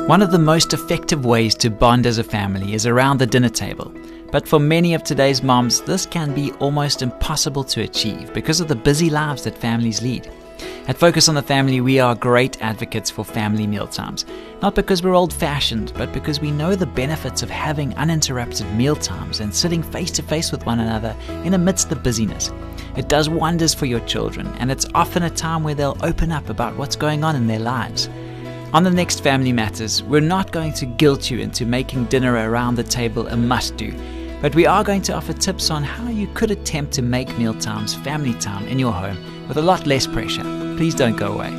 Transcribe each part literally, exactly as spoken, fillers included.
One of the most effective ways to bond as a family is around the dinner table. But for many of today's moms, this can be almost impossible to achieve because of the busy lives that families lead. At Focus on the Family, we are great advocates for family mealtimes. Not because we're old-fashioned, but because we know the benefits of having uninterrupted mealtimes and sitting face-to-face with one another in amidst the busyness. It does wonders for your children, and it's often a time where they'll open up about what's going on in their lives. On the next Family Matters, we're not going to guilt you into making dinner around the table a must-do, but we are going to offer tips on how you could attempt to make mealtimes family time in your home with a lot less pressure. Please don't go away.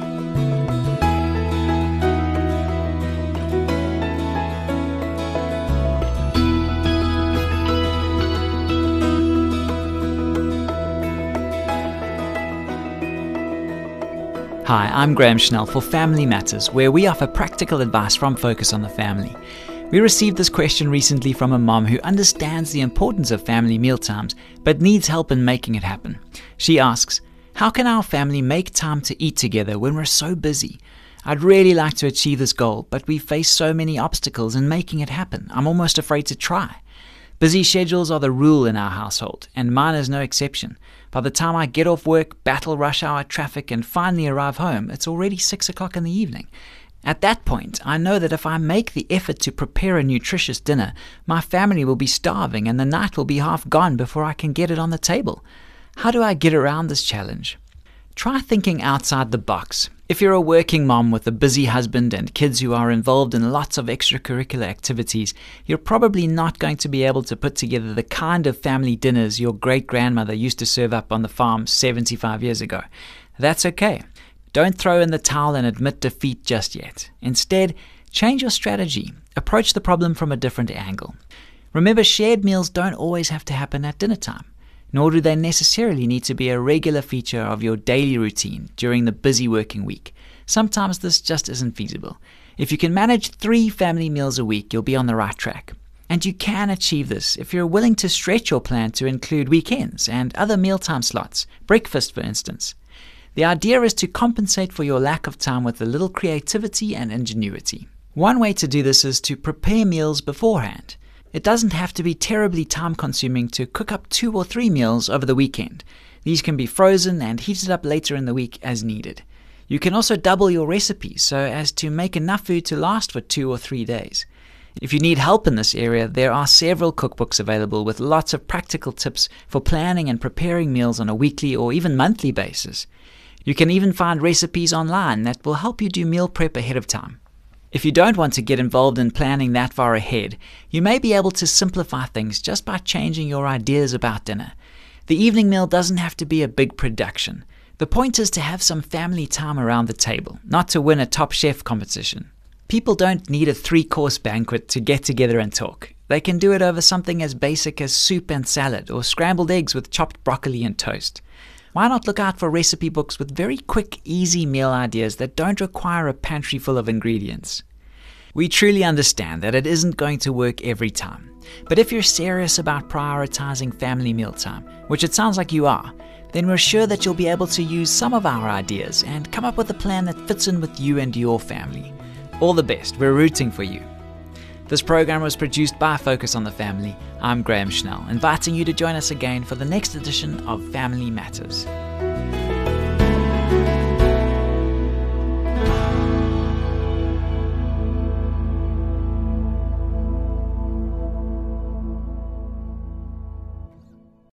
Hi, I'm Graham Schnell for Family Matters, where we offer practical advice from Focus on the Family. We received this question recently from a mom who understands the importance of family mealtimes, but needs help in making it happen. She asks, how can our family make time to eat together when we're so busy? I'd really like to achieve this goal, but we face so many obstacles in making it happen. I'm almost afraid to try. Busy schedules are the rule in our household, and mine is no exception. By the time I get off work, battle rush hour traffic, and finally arrive home, it's already six o'clock in the evening. At that point, I know that if I make the effort to prepare a nutritious dinner, my family will be starving and the night will be half gone before I can get it on the table. How do I get around this challenge? Try thinking outside the box. If you're a working mom with a busy husband and kids who are involved in lots of extracurricular activities, you're probably not going to be able to put together the kind of family dinners your great-grandmother used to serve up on the farm seventy-five years ago. That's okay. Don't throw in the towel and admit defeat just yet. Instead, change your strategy. Approach the problem from a different angle. Remember, shared meals don't always have to happen at dinner time, nor do they necessarily need to be a regular feature of your daily routine during the busy working week. Sometimes this just isn't feasible. If you can manage three family meals a week, you'll be on the right track. And you can achieve this if you're willing to stretch your plan to include weekends and other mealtime slots, breakfast for instance. The idea is to compensate for your lack of time with a little creativity and ingenuity. One way to do this is to prepare meals beforehand. It doesn't have to be terribly time-consuming to cook up two or three meals over the weekend. These can be frozen and heated up later in the week as needed. You can also double your recipes so as to make enough food to last for two or three days. If you need help in this area, there are several cookbooks available with lots of practical tips for planning and preparing meals on a weekly or even monthly basis. You can even find recipes online that will help you do meal prep ahead of time. If you don't want to get involved in planning that far ahead, you may be able to simplify things just by changing your ideas about dinner. The evening meal doesn't have to be a big production. The point is to have some family time around the table, not to win a Top Chef competition. People don't need a three-course banquet to get together and talk. They can do it over something as basic as soup and salad or scrambled eggs with chopped broccoli and toast. Why not look out for recipe books with very quick, easy meal ideas that don't require a pantry full of ingredients? We truly understand that it isn't going to work every time. But if you're serious about prioritizing family mealtime, which it sounds like you are, then we're sure that you'll be able to use some of our ideas and come up with a plan that fits in with you and your family. All the best. We're rooting for you. This program was produced by Focus on the Family. I'm Graham Schnell, inviting you to join us again for the next edition of Family Matters.